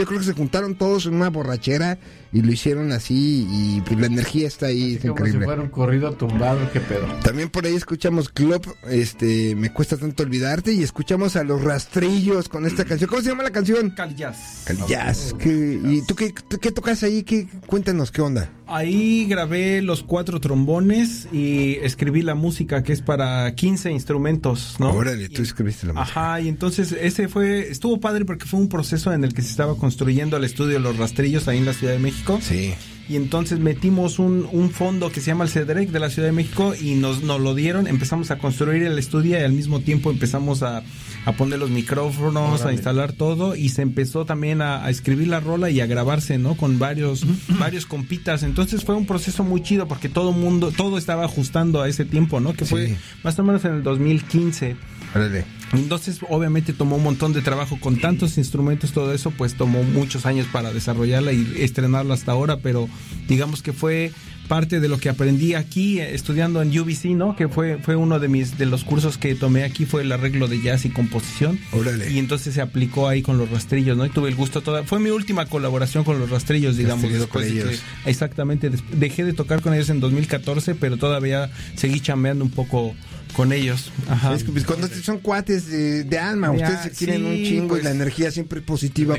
Yo creo que se juntaron todos en una borrachera y lo hicieron así y pues la energía está ahí, es increíble. Como si fuera un corrido tumbado, qué pedo. También por ahí escuchamos Club, Me cuesta tanto olvidarte, y escuchamos a Los Rastrillos con esta canción. ¿Cómo se llama la canción? Cali Jazz. Cali Jazz. ¿Y tú qué tocas ahí? Cuéntanos, ¿qué onda? Ahí grabé los 4 trombones y escribí la música, que es para 15 instrumentos, ¿no? Órale, tú escribiste la música. Ajá, y entonces estuvo padre porque fue un proceso en el que se estaba construyendo el estudio Los Rastrillos ahí en la Ciudad de México. Sí. Y entonces metimos un fondo que se llama el CEDREC de la Ciudad de México y nos lo dieron, empezamos a construir el estudio y al mismo tiempo empezamos a poner los micrófonos, a instalar todo, y se empezó también a escribir la rola y a grabarse, ¿no? Con varios compitas. Entonces fue un proceso muy chido porque todo estaba ajustando a ese tiempo, ¿no? Que fue más o menos en el 2015. Órale. Entonces, obviamente tomó un montón de trabajo con tantos instrumentos, todo eso, pues tomó muchos años para desarrollarla y estrenarla hasta ahora, pero digamos que fue parte de lo que aprendí aquí estudiando en UBC, ¿no? Que fue uno de los cursos que tomé aquí, fue el arreglo de jazz y composición. Órale. Y entonces se aplicó ahí con Los Rastrillos, ¿no? Y tuve el gusto fue mi última colaboración con Los Rastrillos, digamos. Con ellos. Exactamente. Dejé de tocar con ellos en 2014, pero todavía seguí chambeando un poco con ellos. Ajá. Es que pues, cuando son cuates de alma, ustedes se quieren un chingo, pues, y la energía siempre positiva.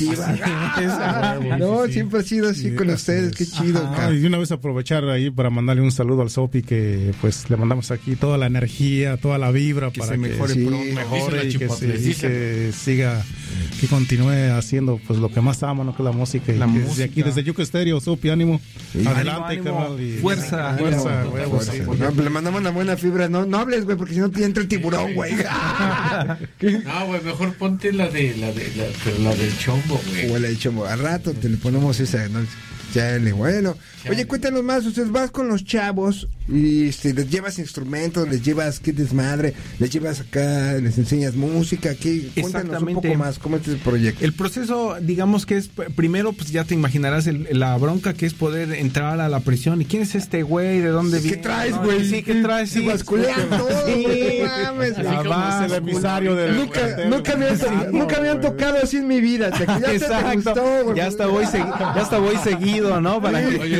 No, siempre ha sido así con ustedes, qué chido. Y de una vez aprovechar ahí para mandarle un saludo al Sopi, que pues le mandamos aquí toda la energía, toda la vibra que para que mejore y que siga, que continúe haciendo pues lo que más ama, ¿no? Que es la música. Y desde aquí, desde Yuca Stereo, Sopi, ánimo. Adelante, ánimo. Fuerza. Le mandamos una buena fibra, no hables, güey, porque si no te entra el tiburón, güey. No, güey, mejor ponte la del chombo, güey. O la del chombo. Al rato te le ponemos esa, ¿no? Chale, bueno. Oye, cuéntanos más. Ustedes vas con los chavos y les llevas instrumentos, les llevas qué desmadre, les llevas acá, les enseñas música. Cuéntanos un poco más. ¿Cómo es el proyecto? El proceso, digamos que es, primero, pues ya te imaginarás la bronca que es poder entrar a la prisión. ¿Y quién es este güey? ¿De dónde viene? ¿Qué traes, güey? Sí, ¿qué traes? Sí, basculean todo. Sí, mames. El emisario del nunca me han tocado así en mi vida. Exacto. Gustó, ya hasta voy seguido, ¿no? Para que... Oye,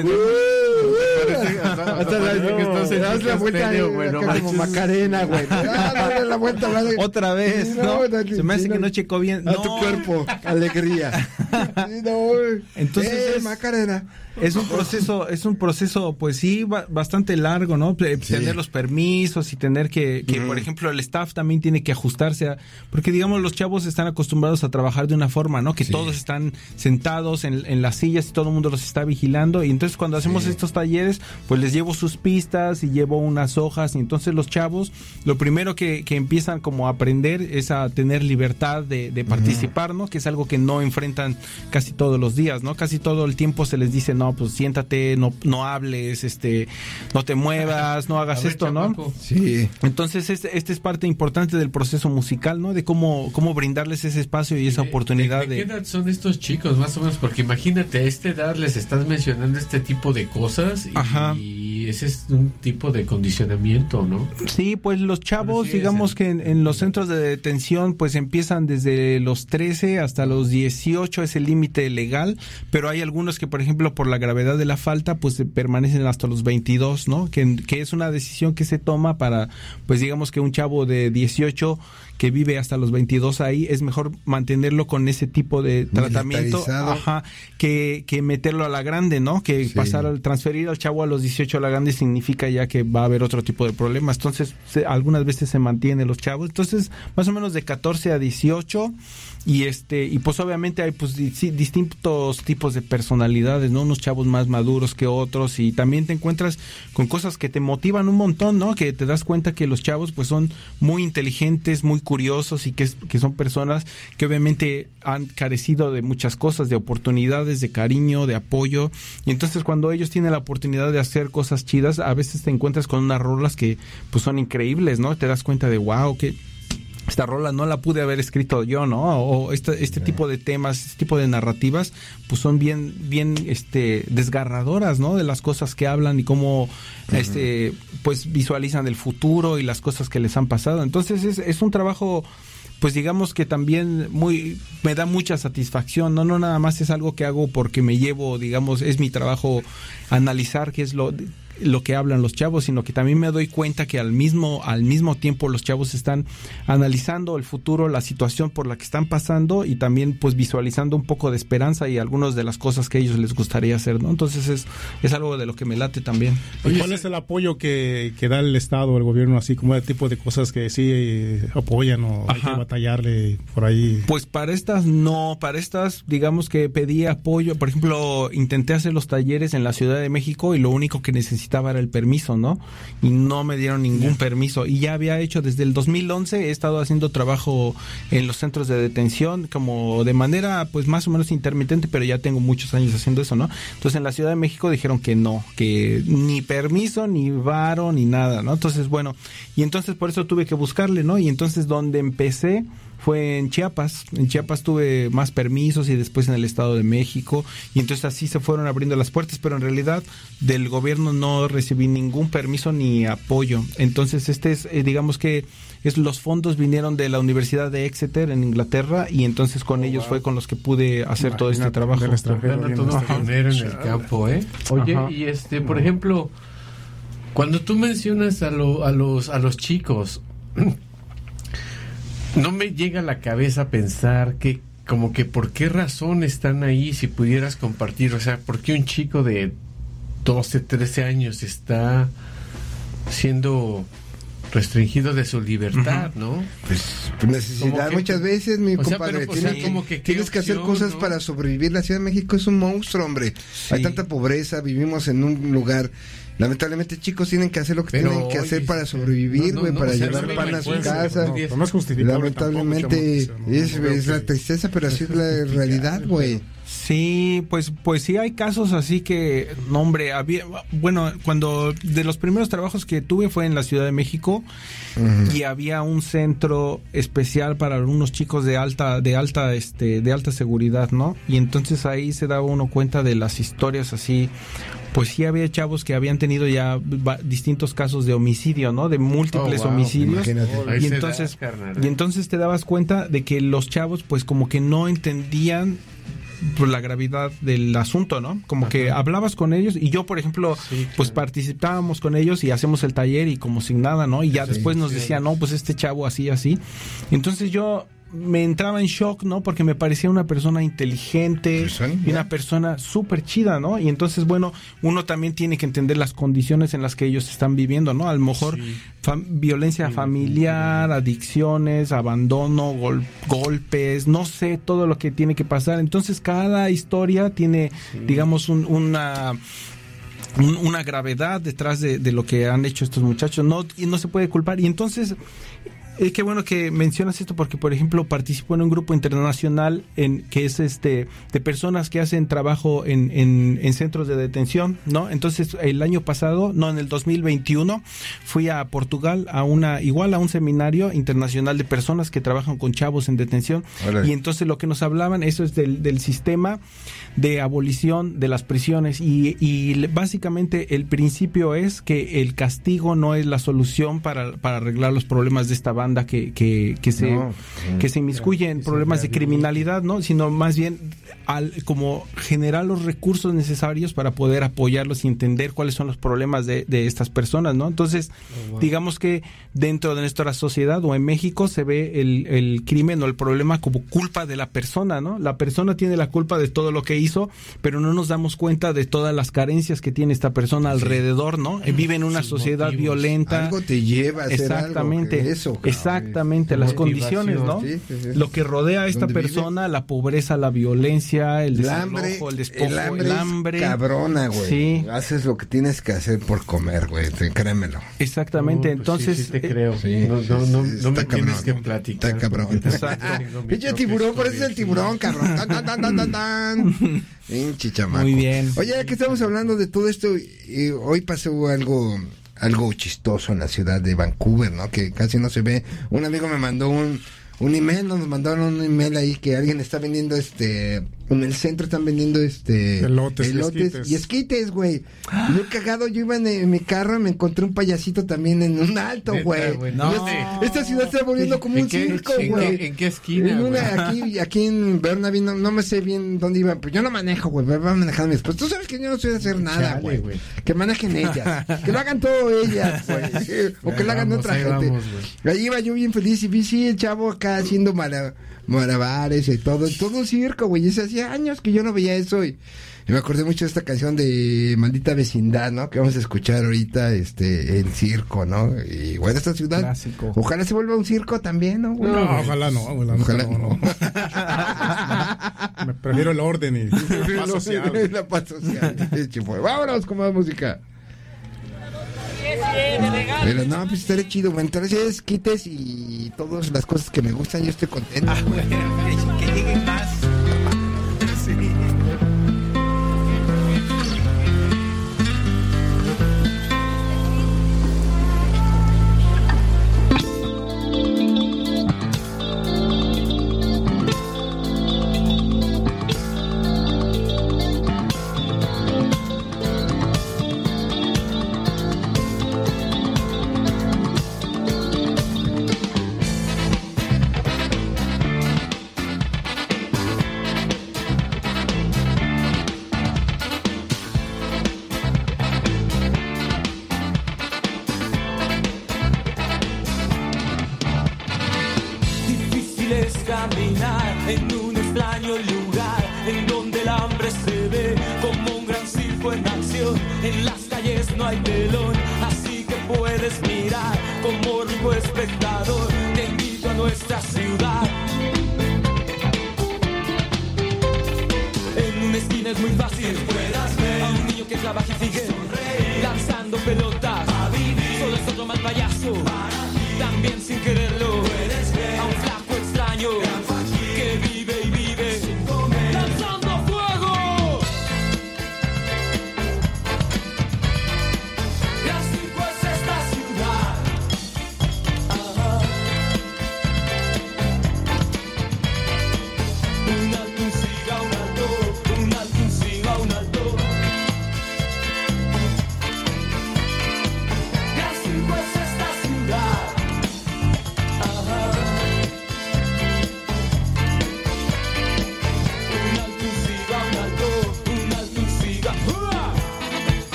das la vuelta como Macarena, güey. Dale la vuelta. Otra vez, ¿no? Se me hace que no checó bien. A tu cuerpo, alegría. Entonces Macarena. Es un proceso, pues sí, bastante largo, ¿no? Tener los permisos y tener que por ejemplo, el staff también tiene que ajustarse porque digamos los chavos están acostumbrados a trabajar de una forma, ¿no? Que todos están sentados en las sillas y todo el mundo los está vigilando, y entonces cuando hacemos estos talleres, pues les llevo sus pistas y llevo unas hojas, y entonces los chavos, lo primero que empiezan como a aprender es a tener libertad de participar, ¿no? Que es algo que no enfrentan casi todos los días, ¿no? Casi todo el tiempo se les dice, no, pues siéntate, no hables, no te muevas, no hagas esto, ¿no? Sí. Entonces esta es parte importante del proceso musical, ¿no? De cómo brindarles ese espacio y esa oportunidad ¿De qué edad son estos chicos, más o menos? Porque imagínate, a esta edad les estás mencionando este tipo de cosas y ese es un tipo de condicionamiento, ¿no? Sí, pues los chavos, digamos que en los centros de detención, pues empiezan desde los 13 hasta los 18, es el límite legal, pero hay algunos que, por ejemplo, por la gravedad de la falta, pues permanecen hasta los 22, ¿no? Que es una decisión que se toma para, pues digamos que un chavo de 18 que vive hasta los 22 ahí, es mejor mantenerlo con ese tipo de tratamiento, que meterlo a la grande, ¿no? Que transferir al chavo a los 18 a la grande significa ya que va a haber otro tipo de problemas. Entonces, algunas veces se mantienen los chavos. Entonces, más o menos de 14 a 18, y pues obviamente hay pues distintos tipos de personalidades, ¿no? Unos chavos más maduros que otros, y también te encuentras con cosas que te motivan un montón, ¿no? Que te das cuenta que los chavos pues son muy inteligentes, muy curiosos, y que son personas que obviamente han carecido de muchas cosas, de oportunidades, de cariño, de apoyo, y entonces cuando ellos tienen la oportunidad de hacer cosas chidas, a veces te encuentras con unas rolas que pues son increíbles, ¿no? Te das cuenta de wow, que esta rola no la pude haber escrito yo, ¿no? O este tipo de temas, este tipo de narrativas, pues son bien desgarradoras, ¿no? De las cosas que hablan y cómo pues visualizan el futuro y las cosas que les han pasado. Entonces es un trabajo pues digamos que también me da mucha satisfacción, no nada más es algo que hago porque me llevo, digamos, es mi trabajo analizar qué es lo que hablan los chavos, sino que también me doy cuenta que al mismo tiempo los chavos están analizando el futuro, la situación por la que están pasando y también pues visualizando un poco de esperanza y algunas de las cosas que a ellos les gustaría hacer, ¿no? Entonces es algo de lo que me late también. Oye, ¿cuál es el apoyo que da el Estado o el gobierno, así como el tipo de cosas que sí apoyan o hay que batallarle por ahí? Pues para estas digamos que pedí apoyo. Por ejemplo, intenté hacer los talleres en la Ciudad de México y lo único que necesitaba era el permiso, ¿no? Y no me dieron ningún permiso. Y ya había hecho desde el 2011, he estado haciendo trabajo en los centros de detención como de manera pues más o menos intermitente, pero ya tengo muchos años haciendo eso, ¿no? Entonces en la Ciudad de México dijeron que no, que ni permiso, ni varo, ni nada, ¿no? Entonces bueno, y entonces por eso tuve que buscarle, ¿no? Y entonces donde empecé fue en Chiapas. En Chiapas tuve más permisos y después en el Estado de México y entonces así se fueron abriendo las puertas, pero en realidad del gobierno no recibí ningún permiso ni apoyo. Entonces digamos que los fondos vinieron de la Universidad de Exeter en Inglaterra y entonces con ellos fue con los que pude hacer todo este trabajo. En el campo, ¿eh? Oye, y por ejemplo, cuando tú mencionas a los chicos, no me llega a la cabeza pensar que como que por qué razón están ahí, si pudieras compartir, o sea, por qué un chico de 12, 13 años está siendo restringido de su libertad, ¿no? Pues necesidad muchas veces, mi compadre. Tienes que hacer cosas, ¿no? Para sobrevivir. La Ciudad de México es un monstruo, hombre. Sí. Hay tanta pobreza, vivimos en un lugar... Lamentablemente, chicos tienen que hacer lo que tienen que hacer para sobrevivir, güey, para llevar pan a su casa. Lamentablemente es la tristeza, pero así es la realidad, güey. Sí, pues sí hay casos así que, no, hombre, cuando de los primeros trabajos que tuve fue en la Ciudad de México y había un centro especial para unos chicos de alta seguridad, ¿no? Y entonces ahí se daba uno cuenta de las historias así. Pues sí había chavos que habían tenido ya distintos casos de homicidio, ¿no? De múltiples homicidios. Y entonces te dabas cuenta de que los chavos pues como que no entendían pues la gravedad del asunto, ¿no? Como que hablabas con ellos y yo, por ejemplo, pues participábamos con ellos y hacemos el taller y como sin nada, ¿no? Y ya después nos decían, no, pues este chavo así. Entonces yo me entraba en shock, ¿no? Porque me parecía una persona inteligente y una persona súper chida, ¿no? Y entonces, bueno, uno también tiene que entender las condiciones en las que ellos están viviendo, ¿no? A lo mejor violencia familiar, adicciones, abandono, golpes, no sé, todo lo que tiene que pasar. Entonces, cada historia tiene, digamos, una gravedad detrás de lo que han hecho estos muchachos, y no se puede culpar. Y entonces... qué bueno que mencionas esto porque, por ejemplo, participo en un grupo internacional que es de personas que hacen trabajo en centros de detención, ¿no? Entonces, el año pasado, en el 2021, fui a Portugal a un seminario internacional de personas que trabajan con chavos en detención. Y entonces lo que nos hablaban, eso es del sistema de abolición de las prisiones y básicamente el principio es que el castigo no es la solución para arreglar los problemas de esta banda que se inmiscuye en problemas de criminalidad, ¿no? Sino más bien como generar los recursos necesarios para poder apoyarlos y entender cuáles son los problemas de estas personas, ¿no? Entonces, digamos que dentro de nuestra sociedad o en México se ve el crimen o el problema como culpa de la persona, ¿no? La persona tiene la culpa de todo lo que hizo, pero no nos damos cuenta de todas las carencias que tiene esta persona alrededor, ¿no? Vive en una sociedad violenta. Algo te lleva a hacer exactamente, algo que eso, exactamente, las condiciones, ¿no? Lo que rodea a esta persona, vive? La pobreza, la violencia, el desalojo, el despojo, el hambre. Cabrona, güey. Sí. Haces lo que tienes que hacer por comer, güey, créemelo. Exactamente, entonces... Sí, te creo. Sí, no me tienes que platicar. Está cabrón. Exacto. Pinche tiburón, por eso es el tiburón, cabrón. Pinche chamaco. Muy bien. Oye, ya que estamos hablando de todo esto, hoy pasó algo chistoso en la ciudad de Vancouver, ¿no? Que casi no se ve. Un amigo me mandó un email, nos mandaron un email ahí que alguien está vendiendo en el centro están vendiendo elotes y esquites, güey. Yo cagado, yo iba en mi carro, me encontré un payasito también en un alto, güey. No. Esta ciudad se está volviendo como un circo, güey. ¿En qué esquina? Aquí en Burnaby, no me sé bien dónde iba, pues yo no manejo, güey, me va manejando mi esposa. Tú sabes que yo no sé hacer nada, güey. Que manejen ellas, que lo hagan todo ellas, güey. O que lo hagan otra gente. Ahí iba yo bien feliz y vi, sí, el chavo acá haciendo malabares y todo un circo, güey. Y hacía años que yo no veía eso y me acordé mucho de esta canción de Maldita Vecindad, ¿no? Que vamos a escuchar ahorita, el circo, ¿no? Y bueno, esta ciudad, clásico. Ojalá se vuelva un circo también, ¿no? Güey? No, ojalá no. Me prefiero el orden y la paz social. La paz social. Vámonos con más música. Pero no, pues estaré chido, güey. Entonces quites y todas las cosas que me gustan, yo estoy contento. Que lleguen más. Sí.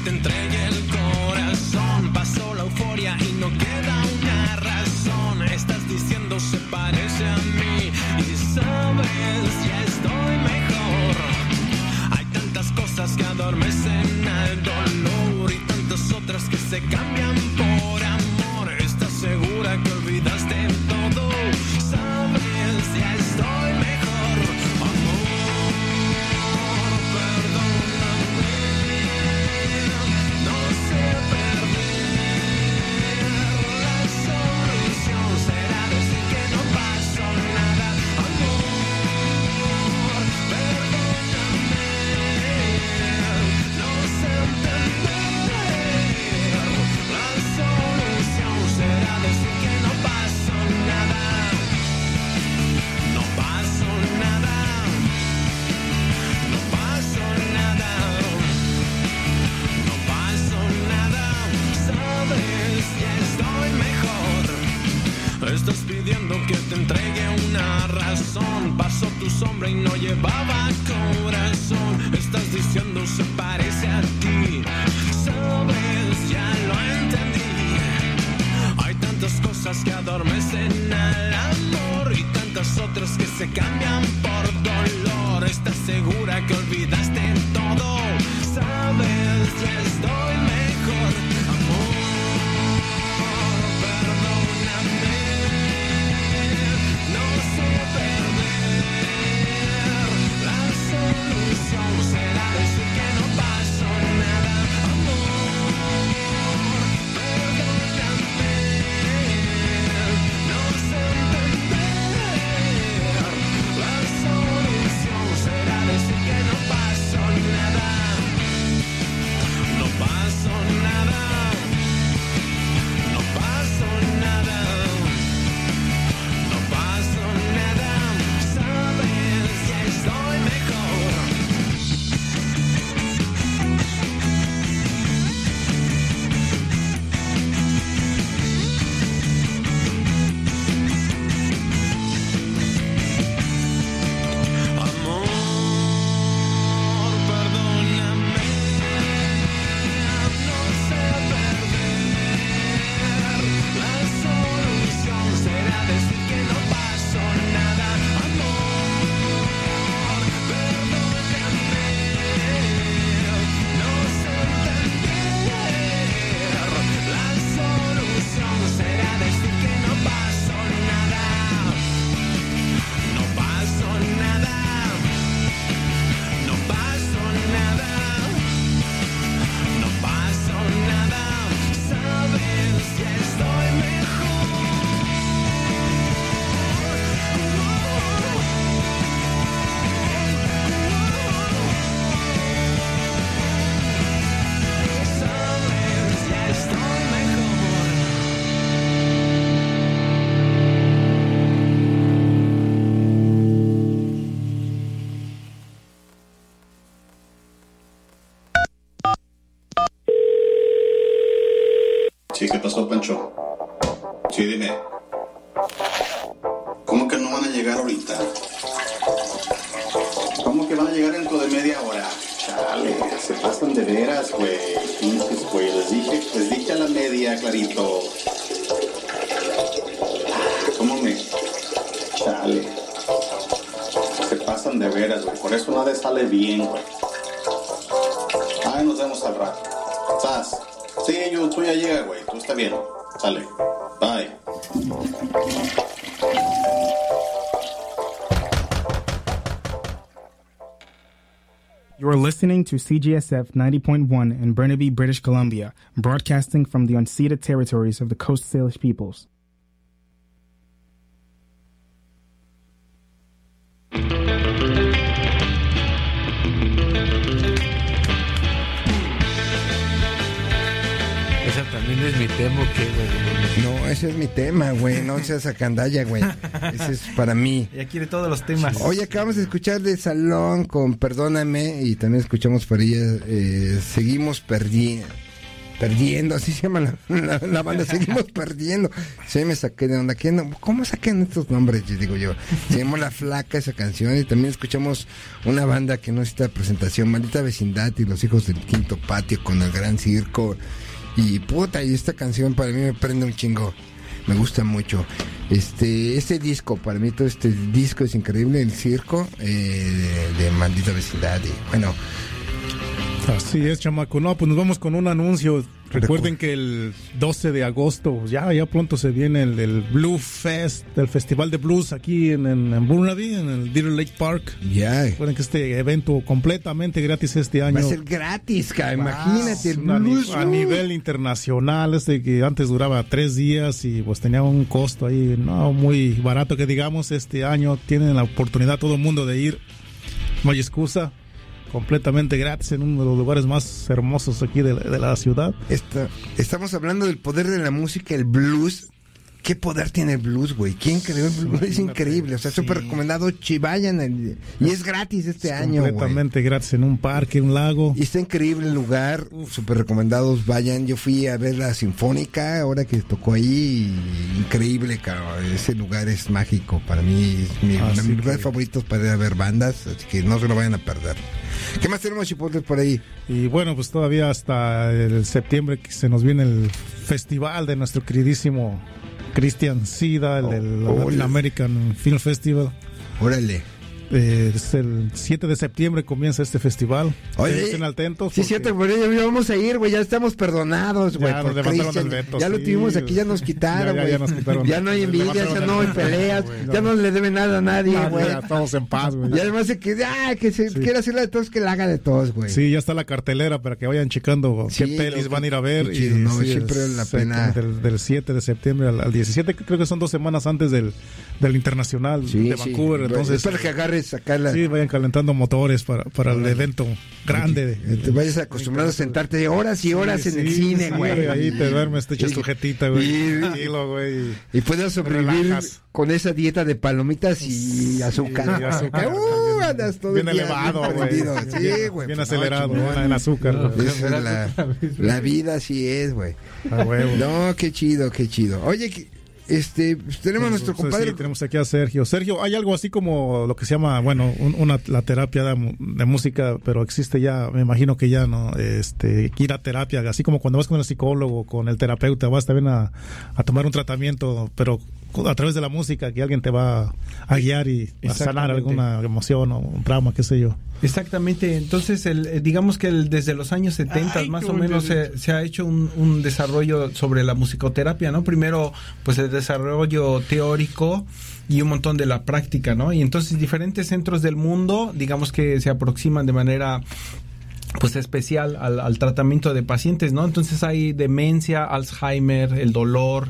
te entregue el corazón. Pasó la euforia y no queda una razón. Estás diciendo se parece a mí y sabes, ya estoy mejor. Hay tantas cosas que adormecen al dolor y tantas otras que se cambian por amor. ¿Estás segura que olvidaste todo? Sabes, ya estoy mejor. Amor, perdóname. No sé perder. La solución será decir que no pasó nada. Amor, perdóname. No sé entender. La solución será decir que no pasó nada. No pasó nada. No pasó nada. No pasó nada. Sabes, ya estoy mejor. Estás pidiendo que te entregue una razón. Pasó tu sombra y no llevaba corazón. Estás diciendo se parece a ti. Sabes, ya lo entendí. Hay tantas cosas que adormecen al amor y tantas otras que se cambian por dolor. ¿Estás segura que olvidaste todo? Sabes, ya estoy mejor. Amor, perdóname. No sé perder. La solución será decir que no pasó nada. Amor, perdóname. No sé entender. La solución será decir que no pasó nada. No pasó nada. No pasó nada. No pasó nada. Sabes, ya estoy mejor. Amor, perdóname. No sé perder. La solución será decir que no pasó nada. Amor, perdóname. No sé entender. La solución será decir que no pasó nada. No pasó nada. No pasó nada. No pasó nada. Sabes, ya estoy mejor. Sabes, ya estoy mejor. Sí, ¿qué pasó, Pancho? Sí, dime. ¿Cómo que no van a llegar ahorita? ¿Cómo que van a llegar dentro de media hora? Chale, se pasan de veras, güey. Pinches, güey. Les dije a la media, clarito. ¿Cómo me? Chale. Se pasan de veras, güey. Por eso nada sale bien, güey. Ay, nos vemos al rato. ¿Sas? Sí, tú ya llega, güey. Tú está bien. Sale. Bye. You are listening to CGSF 90.1 in Burnaby, British Columbia, broadcasting from the unceded territories of the Coast Salish peoples. Esa también es mi tema, ¿o qué, güey? No, ese es mi tema, güey. No seas sacandalla, güey. Ese es para mí. Ya quiere todos los temas. Hoy acabamos de escuchar de Salón con Perdóname y también escuchamos por ella Seguimos Perdiendo. Perdiendo, así se llama la banda, seguimos perdiendo. Sí, me saqué de onda. ¿Cómo sacan estos nombres? Digo yo. Se llama La Flaca esa canción, y también escuchamos una banda que no necesita presentación, Maldita Vecindad y Los Hijos del Quinto Patio con El Gran Circo. Y puta, y esta canción para mí me prende un chingo. Me gusta mucho. Este disco, para mí todo este disco es increíble, El Circo, de Maldita Vecindad. Y bueno. Así es, chamaco. No, pues nos vamos con un anuncio. Recuerden que el 12 de agosto, ya pronto se viene el Blue Fest, el Festival de Blues aquí en Burnaby, en el Deer Lake Park. Ya. Recuerden que este evento completamente gratis este año. Va a ser gratis, imagínate. El blues a nivel internacional, que antes duraba 3 días y pues tenía un costo ahí no muy barato, que digamos. Este año tienen la oportunidad todo el mundo de ir. No hay excusa. Completamente gratis en uno de los lugares más hermosos aquí de la ciudad. Estamos hablando del poder de la música, el blues. ¿Qué poder tiene el blues, güey? ¿Quién creó el blues? Es increíble, o sea, súper recomendado. Vayan, y es gratis este año, güey. Completamente gratis en un parque, un lago. Y está increíble el lugar, súper recomendados. Vayan, yo fui a ver la Sinfónica, ahora que tocó ahí, increíble, cabrón. Ese lugar es mágico, para mí es mi lugar favorito para ir a ver bandas, así que no se lo vayan a perder. ¿Qué más tenemos, Chipotle, por ahí? Y bueno, pues todavía hasta el septiembre que se nos viene el festival de nuestro queridísimo Christian Sida, el American Film Festival. Órale. Es el 7 de septiembre comienza este festival. Oye, estén atentos. Sí, 7 por ello ya vamos a ir, güey. Ya estamos perdonados, güey. Ya lo tuvimos aquí, ya nos quitaron, güey. Ya no hay envidia, ya no hay peleas, ya no le debe nada a nadie, güey. Ya estamos en paz, güey. Y además de que se quiere hacerla de todos, que la haga de todos, güey. Sí, ya está la cartelera para que vayan checando qué pelis van a ir a ver. Chido, y no, siempre vale la pena. Del 7 de septiembre al 17, creo que son 2 semanas antes del Internacional de Vancouver. Entonces, es para que agarres sacarla. Sí, vayan calentando motores para el evento grande. Te vayas acostumbrado a sentarte horas y horas en el cine, güey. Ahí te duermes, te echas tu jetita, güey. Tranquilo, güey. Y puedes sobrevivir con esa dieta de palomitas y azúcar. Andas todo bien elevado, güey. Sí, güey. Bien acelerado, en azúcar. La vida así es, güey. No, qué chido, qué chido. Oye, tenemos nuestro compadre. Sí, tenemos aquí a Sergio. Sergio, hay algo así como lo que se llama, bueno, la terapia de música, pero existe ya, me imagino que ya no, ir a terapia, así como cuando vas con el psicólogo, con el terapeuta, vas también a tomar un tratamiento, pero a través de la música, que alguien te va a guiar y a sanar alguna emoción o un trauma, qué sé yo. Exactamente, entonces digamos que desde los años 70 más o menos se ha hecho un desarrollo sobre la musicoterapia, ¿no? Primero, pues el desarrollo teórico y un montón de la práctica, ¿no? Y entonces diferentes centros del mundo, digamos que se aproximan de manera pues especial al tratamiento de pacientes, ¿no? Entonces hay demencia, Alzheimer, el dolor,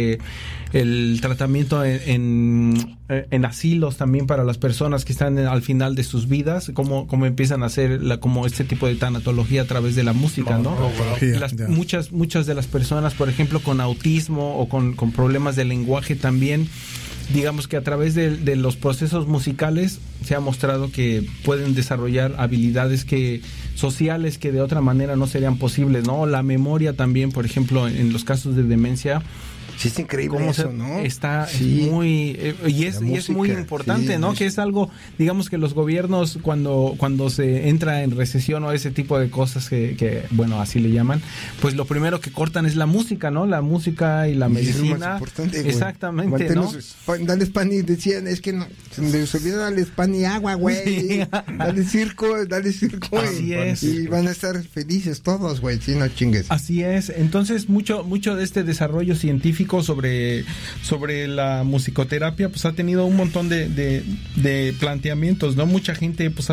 el tratamiento en asilos también para las personas que están al final de sus vidas, cómo empiezan a hacer como este tipo de tanatología a través de la música, ¿no? Muchas de las personas, por ejemplo, con autismo o con problemas de lenguaje también, digamos que a través de los procesos musicales se ha mostrado que pueden desarrollar habilidades sociales que de otra manera no serían posibles, ¿no? La memoria también, por ejemplo, en los casos de demencia. Sí, está increíble eso, ¿no? Está muy... y es muy importante, sí, ¿no? Que es algo, digamos que los gobiernos cuando se entra en recesión o ese tipo de cosas que bueno, así le llaman, pues lo primero que cortan es la música, ¿no? La música y la medicina. Es lo más importante, exactamente, ¿no? Dale pan y decían, es que no, se les olvidó darle pan y agua, güey. Sí. Dale circo. Así es. Y van a estar felices todos, güey, si no chingues. Así es. Entonces, mucho de este desarrollo científico sobre la musicoterapia pues ha tenido un montón de planteamientos, ¿no? Mucha gente pues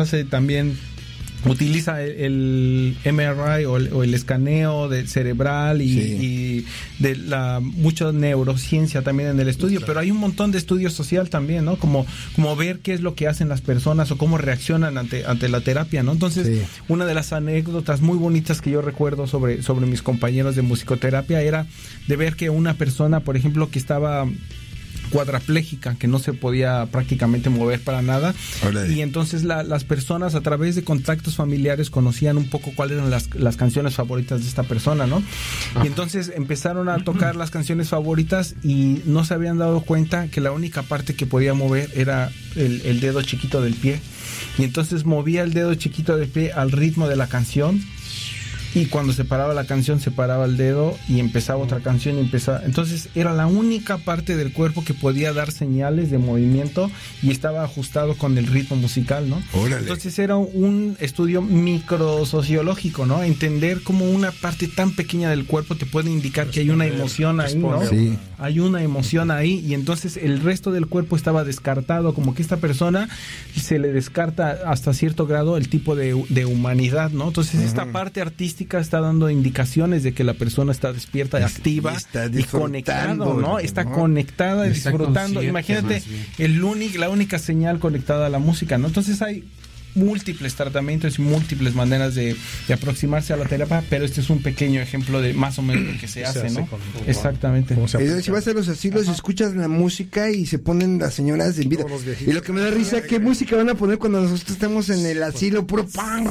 utiliza el MRI o el escaneo cerebral y de mucha neurociencia también en el estudio, claro. Pero hay un montón de estudio social también, ¿no? Como ver qué es lo que hacen las personas o cómo reaccionan ante la terapia, ¿no? Entonces, una de las anécdotas muy bonitas que yo recuerdo sobre mis compañeros de musicoterapia era de ver que una persona, por ejemplo, que estaba cuadraplégica, que no se podía prácticamente mover para nada. Hola. Y entonces las personas a través de contactos familiares conocían un poco cuáles eran las canciones favoritas de esta persona, ¿no? Y entonces empezaron a tocar las canciones favoritas y no se habían dado cuenta que la única parte que podía mover era el dedo chiquito del pie. Y entonces movía el dedo chiquito del pie al ritmo de la canción. Y cuando se paraba la canción, se paraba el dedo y empezaba otra canción y empezaba. Entonces era la única parte del cuerpo que podía dar señales de movimiento y estaba ajustado con el ritmo musical, ¿no? Órale. Entonces era un estudio microsociológico, ¿no? Entender cómo una parte tan pequeña del cuerpo te puede indicar que hay una emoción ahí, ¿no? Sí. Hay una emoción ahí y entonces el resto del cuerpo estaba descartado, como que esta persona se le descarta hasta cierto grado el tipo de humanidad, ¿no? Entonces esta parte artística está dando indicaciones de que la persona está despierta, activa y conectado, ¿no? Está conectada y disfrutando. Imagínate la única señal conectada a la música, ¿no? Entonces hay múltiples tratamientos y múltiples maneras de aproximarse a la terapia, pero este es un pequeño ejemplo de más o menos lo que se hace, ¿no? Exactamente. Si vas a los asilos, escuchas la música y se ponen las señoras en vida. Y lo que me da risa, ¿qué música van a poner cuando nosotros estamos en el asilo? Puro punk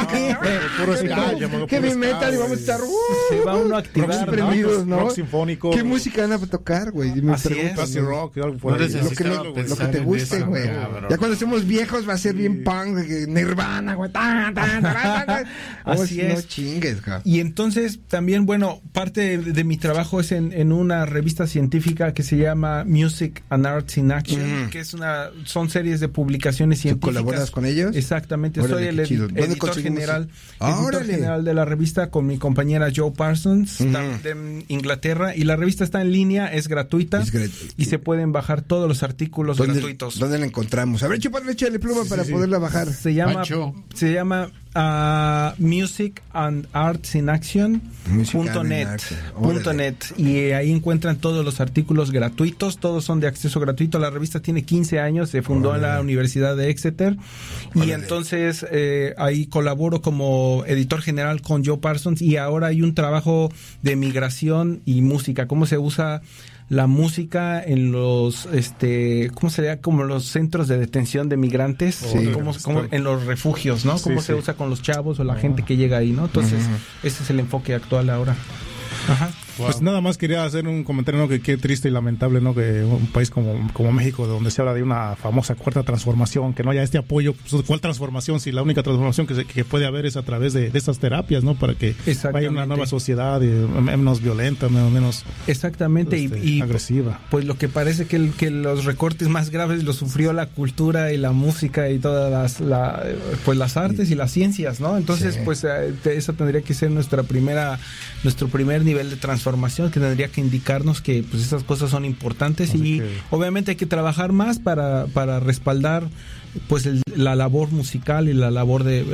rock, heavy metal, y vamos a estar se va uno a activar, ¿no? Rock sinfónico. ¿Qué música van a tocar, güey? Así es. Rock, algo por ahí. Lo que te guste, güey. Ya cuando estemos viejos va a ser bien punk, Nirvana, güey. Así es. No chingues, ja. Y entonces también, bueno, parte de mi trabajo es en una revista científica que se llama Music and Arts in Action, que son series de publicaciones científicas. ¿Tú colaboras con ellos? Exactamente. Órale, soy el editor general de la revista con mi compañera Joe Parsons de Inglaterra, y la revista está en línea, es gratuita y se pueden bajar todos los artículos gratuitos. ¿Dónde la encontramos? A ver, chúpale, échale pluma para poderla bajar. Se llama Music and Arts in Action.net y ahí encuentran todos los artículos gratuitos, todos son de acceso gratuito. La revista tiene 15 años, se fundó en la Universidad de Exeter y entonces ahí colaboro como editor general con Joe Parsons, y ahora hay un trabajo de migración y música, cómo se usa la música en los ¿cómo sería? Como los centros de detención de migrantes, como en los refugios, ¿no? Cómo se usa con los chavos o la gente que llega ahí, ¿no? Entonces, ese es el enfoque actual ahora. Ajá. Wow. Pues nada más quería hacer un comentario, ¿no? Que qué triste y lamentable, ¿no? Que un país como México, donde se habla de una famosa cuarta transformación, que no haya este apoyo. Pues, ¿cuál transformación? Si la única transformación que puede haber es a través de estas terapias, ¿no? Para que vaya una nueva sociedad menos violenta, menos exactamente y agresiva. Pues lo que parece que los recortes más graves los sufrió la cultura y la música y todas las artes y las ciencias, ¿no? Entonces, pues esa tendría que ser nuestro primer nivel de transformación, que tendría que indicarnos que pues esas cosas son importantes. Así y obviamente hay que trabajar más para respaldar pues la labor musical y la labor de